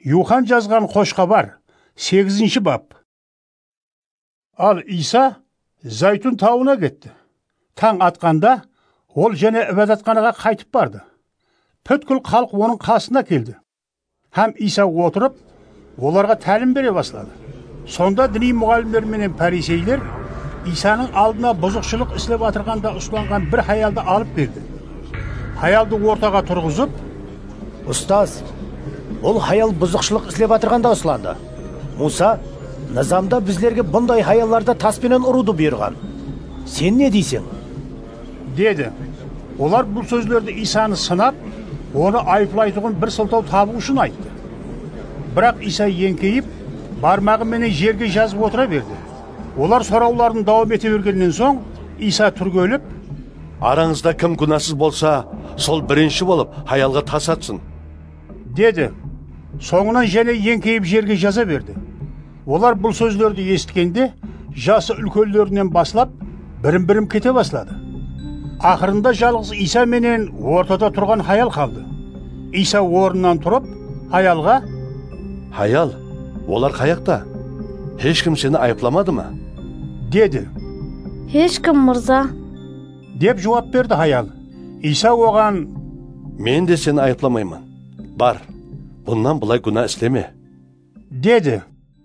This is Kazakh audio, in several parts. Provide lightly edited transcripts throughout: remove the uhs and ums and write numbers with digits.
Юхан жазған қош хабар 8 бап. Ал Иса Зайтун тауына кетті. Таң атқанда ол және ібадатханаға қайтып барды. Бүткіл халық оның қасына келді. Һәм Иса отырып, оларға тәлім бере бастады. Сонда діни мұғалімдер менен фарисейлер Исаның алдына бұзықшылық істеп атырғанда ұсталған бір хаялды алып келді. Хаялды ортаға тұрғызып, «Ұстаз, ол хаял бұзықшылық істеп атырғанда ұсталды. Муса низамда біздерге бұндай хаялларды таспенен ұруды бұйырған. Сен не дейсің?» деді. Олар бұл сөздерді Исаны сынап, оны айыплайтұғын бір сылтау табу үшін айтты. Бірақ Иса еңкейіп, бармағымен жерге жазып отыра берді. Олар сұрауларын дауам ете бергеннен соң, Иса түргеліп, «Араңызда кім күнәсіз болса, сол бірінші болып хаялға тас атсын», деді. Соңынан және еңкейіп жерге жаза берді. Олар бұл сөздерді естігенде, жасы үлкендерінен баслап, бірін-бірін кете бастады. Ақырында жалғыз Иса менен ортада тұрған хаял қалды. Иса орнынан тұрып, хаялға, «Хаял, олар қаяқта? Ешкім сені айыпламады ма?» деді. «Ешкім, мырза», деп жауап берді хаял. Иса оған, «Мен де сені айыпламаймын. Бар, бұннан бұлай күнә істеме», деді.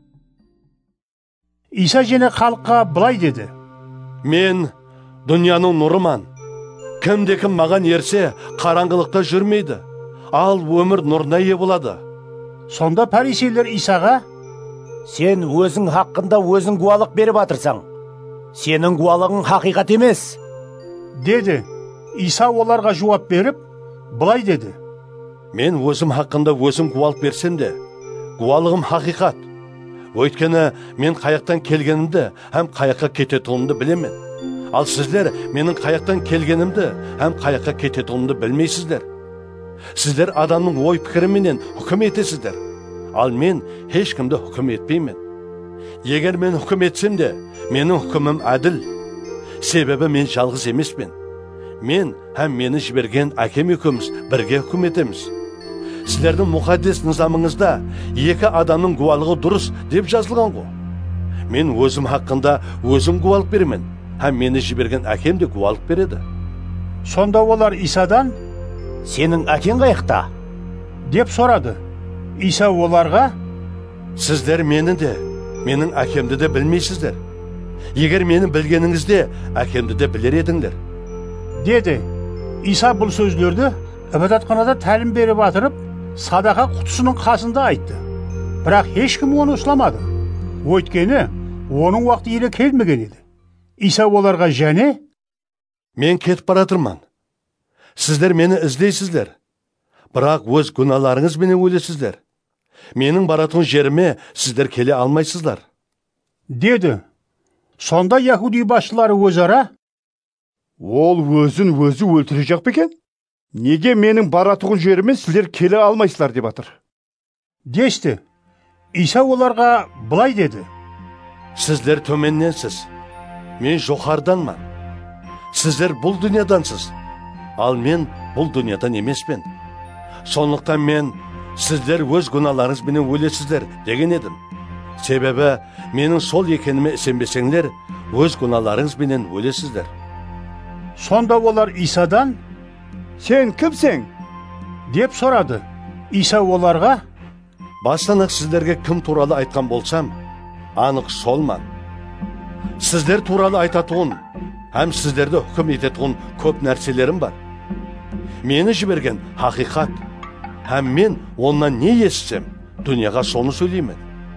Иса және халыққа бұлай деді. «Мен дүнияның нұрыман. Кім-кім маған ерсе, қараңғылықта жүрмейді. Ал өмір нұрына ие болады». Сонда фарисейлер Исаға, «Сен өзің хақында өзің гуалық беріп атырсаң, сенің гуалығың хақиқат емес», деді. Иса оларға жауап беріп, бұлай деді. «Мен өзім хақында өзім гуалық берсем де, гуалығым хақиқат. Өйткені мен қаяқтан келгенімді, һәм қаяққа кететінімді білемен. Ал сіздер менің қаяқтан келгенімді, һәм қаяққа кететінімді білмейсіздер. Сіздер адамның ой пікіріменен үкім етесіздер. Ал мен ешкімді үкім етпеймін. Егер мен үкім етсем де, менің үкімім әділ. Себебі мен жалғыз емеспін. Мен һәм мені жіберген әкем екеуміз бірге үкім етеміз. Сіздердің мұқаддес низамыңызда екі адамның гуалығы дұрыс деп жазылған ғой. Мен өзім хақында өзім гуалық беремін, һәм мені жіберген әкем де гуалық береді». Сонда олар Исадан, «Сенің әкең қаяқта?» деп сұрады. Иса оларға, «Сіздер мені де, менің әкемді де білмейсіздер. Егер мені білгеніңізде, әкемді де білер едіңдер», деді. Иса бұл сөздерді ібадатханада тәлім беріп атырып, садақа құтысының қасында айтты. Бірақ ешкім оны ұсламады. Өйткені оның уақыты елі келмеген еді. Иса оларға және, «Мен кетіп баратырмын. Сіздер мені іздейсіздер. Бірақ өз күнәларыңызбен өлесіздер. Менің баратын жеріме сіздер келе алмайсыздар», деді. Сонда Яхуди басшылары өзара, «Ол өзін өзі өлтіре жақ бекен? Неге менің баратығын жеріме сіздер келе алмайсыздар деп атыр?» десті. Иса оларға бұлай деді. «Сіздер төменненсіз. Мен жоғарыданмын. Сіздер бұл дүниядансыз. Ал мен бұл дүниядан емеспін. Сондықтан мен сіздер өз күнәларыңызбен өлесіздер деген едім. Себебі менің сол екеніме сенбесеңдер, өз күнәларыңызбен өлесіздер». Сонда олар Исадан, «Сен кімсің?» деп сұрады. Иса оларға, «Бастан-ақ сіздерге кім туралы айтқан болсам, анық солман. Сіздер туралы айтатұғын, һәм сіздерді үкім ететұғын көп нәрселерім бар. Мені жіберген хақиқат, һәм мен оннан не естісем, дүнияға соны сөйлеймін»,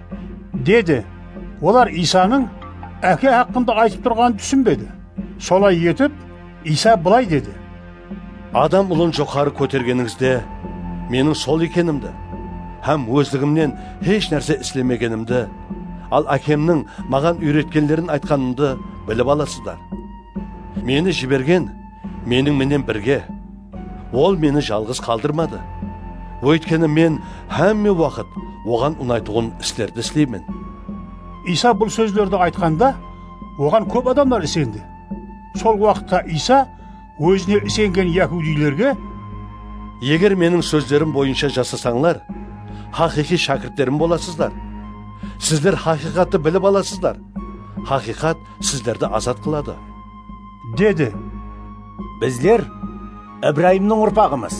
деді. Олар Исаның әке хақында айтып тұрғанын түсінбеді. Солай етіп, Иса бұлай деді. «Адам ұлын жоғары көтергеніңізде, менің сол екенімді, һәм өздігімнен еш нәрсе істемегенімді, ал әкемнің маған үйреткендерін айтқанымды біліп аласыздар. Мені жіберген менің менен бірге. Ол мені жалғыз қалдырмады. Өйткені мен һәмме уақыт оған ұнайтұғын істерді істеймін». Иса бұл сөздерді айтқанда, оған көп адамдар ісенді. Сол уақытта Иса өзіне ісенген яһудилерге, «Егер менің сөздерім бойынша жасасаңлар, haqiqiy shakirtlerim bo'lasizlar. Sizlar haqiqatni bilib olasizlar. Haqiqat sizlarni azod qiladi, dedi. Bizler İbrahimning urpağımız.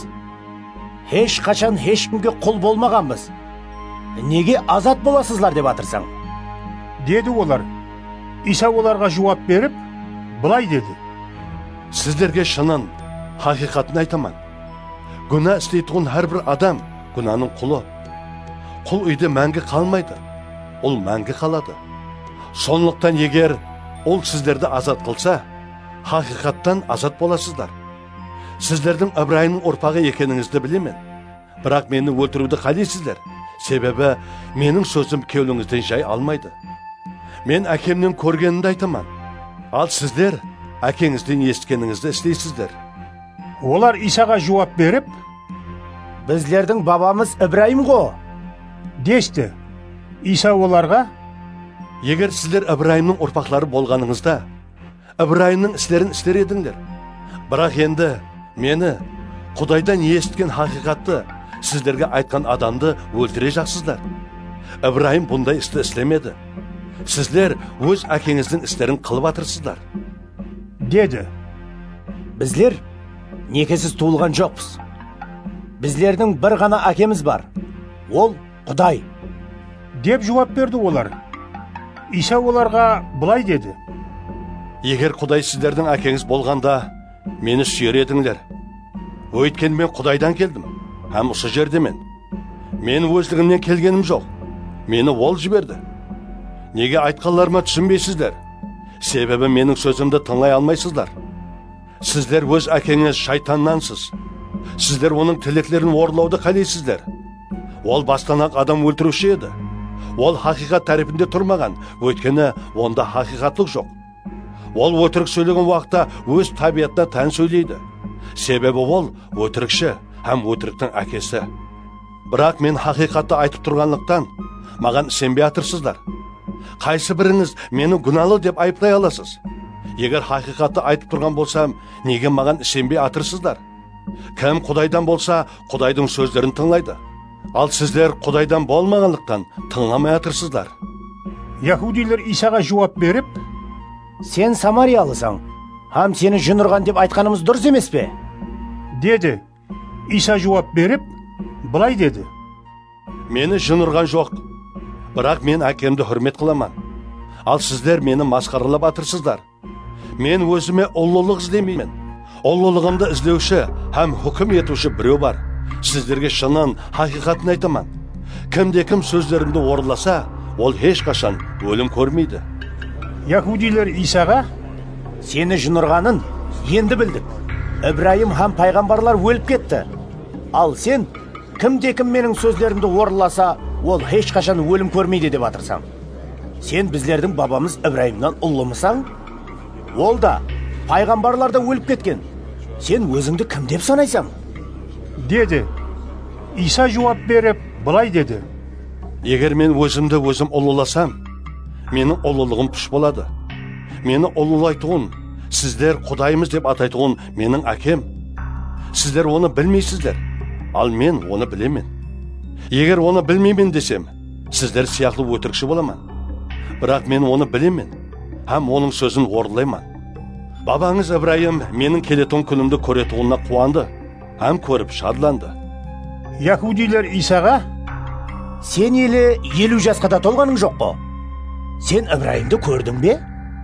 Hech qachon hech kimga qul bo'lmaganmiz. Nega azod bo'lasizlar deb atırsan? Dedi ular. İsa ularga javob berib, былай dedi. Sizlarga shinin haqiqatni aytaman. Günah istaydigan har bir odam gunohning quli. Qul uyda mangi qolmaydi. Ol mangi qoladi. Sonliqdan eğer ol sizlarni azod qilsa, haqiqatdan azod bo'lasizlar. Sizlarning İbrahimning urpog'i ekaningizni bilaman. Biroq meni o'ltiruvdi qalaysizlar. Sebebi mening so'zim ko'lingizdan joy olmaydi. Men akemning ko'rganini aytaman. Al sizlar akengizdan eshitganingizni istaysizlar. Ular İsa'ga javob berib, Bizlerдің babamız İbrahim-go, deshdi. İsa ularga, Eğer sizler İbrahimning urpaqlari bo'lganingizda, İbrahimning ishlarini ishlar edinglar. Biroq endi meni Xudaydan eshitgan haqiqatni sizlarga aytgan odamni o'ldireceksizlar. İbrahim bunday ishni islamadi. Sizlar o'z akangizning ishlarini qilib atırsızlar, dedi. Bizler nekesiz tuğulgan жоқпыз. Bizlerдің bir gana akemiz var. Ol Xuday. Deb javob berdi ular. İsa ularga былай dedi. Eğer Xuday sizlerдің akangiz bo'lganda, meni suyar edinglar. Өйткені мен Xudaydan keldim. Ham o'sha yerdaman. Men o'zligimdan kelganim yo'q. Meni Ол jiberdi. Nega aytganlarıma tushunmaysizlar? Sebebi mening so'zimni tinglay olmaysizlar. Sizler o'z akangiz shaytondansız. Sizler onun tileklerini o'rlovda qalaysizlar. Ol bastanoq adam o'ltiruvchi edi. Ol haqiqat tarafında turmagan. Өйткені onda haqiqatlik yo'q. Ol o'tirik söylegan vaqtda o'z tabiatına tan söyleydi. Sebebi ol o'tirikchi ham o'tirikning akasi. Biroq men haqiqatni aytib turganlikdan mаған ishonmay atırsızlar. Qaysi biriniz meni gunohli deb ayıplay olasız? Eğer haqiqatni aytib turgan bo'lsam, nega mаған ishonmay atırsızlar? Kim Xudaydan bo'lsa, Xudayning so'zlarini tinglaydi. Al sizler Xudaydan bo'lmaganlikdan tinglamay atırsızlar. Yahudiler İsa'ga javob berib, Sen Samariyalısın. Ham seni jin urgan deb aytganimiz dұрыс емес pе? dedi. İsa javob berib, былай dedi. Meni jin urgan yo'q. Biroq men akemni hurmat qilaman. Al sizler meni masxaralab atırsızlar. Men o'zime ulug'lik izlayman. Ulug'ligimni izlovchi ham hukm etuvchi birov bor. Sizlarga shinin haqiqatni aytaman. Kimde kim so'zlarimni o'rlasa, ol hech qachon o'lim ko'rmaydi. Yahudiler İsa'ga, Seni jin urganын endi bildik. İbrahim ham payg'ambarlar o'lib ketdi. Al sen kimde kim mening so'zlarimni o'rlasa, ol hech qachon o'lim ko'rmaydi deb atırsan. Sen bizlerдің babamız İbrahimdan ulumsan? Ol da payg'ambarlar da o'lib ketken. Sen o'zingni kim deb sanaysan? dedi. İsa javob berib, былай dedi. Eğer men o'zimni o'zim ululasam, mening ulug'ligim push bo'ladi. Meni ululaydigan, sizler Xudayimiz deb ataydigan mening akem. Sizler onu bilmeysizler. Al men onu bilaman. Eğer onu bilmayman desem, sizler siyaqli o'tirikchi bo'laman. Biroq men onu bilaman. Ham onun so'zini o'rlayman. Babangiz İbrahim mening keladigan kunimni ko'rayotganina quvondi. Ham ko'rib shadlandı. Yahudiler İsa'ga, Sen eli 50 жасқа да толғаның жоқ па? Sen İbrahimді көрдің бе?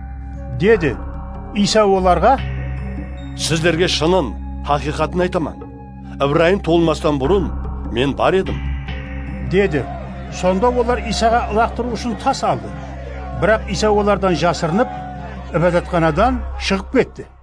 dedi. İsa ularga, Sizlerge shinin haqiqatni aytaman. İbrahim tug'ilmasdan burun men bar edim, dedi. Sonda ular İsa'ga uloqtirish uchun tas aldı. Biroq İsa ulardan jasirnib, ibodatxonadan chiqib ketdi.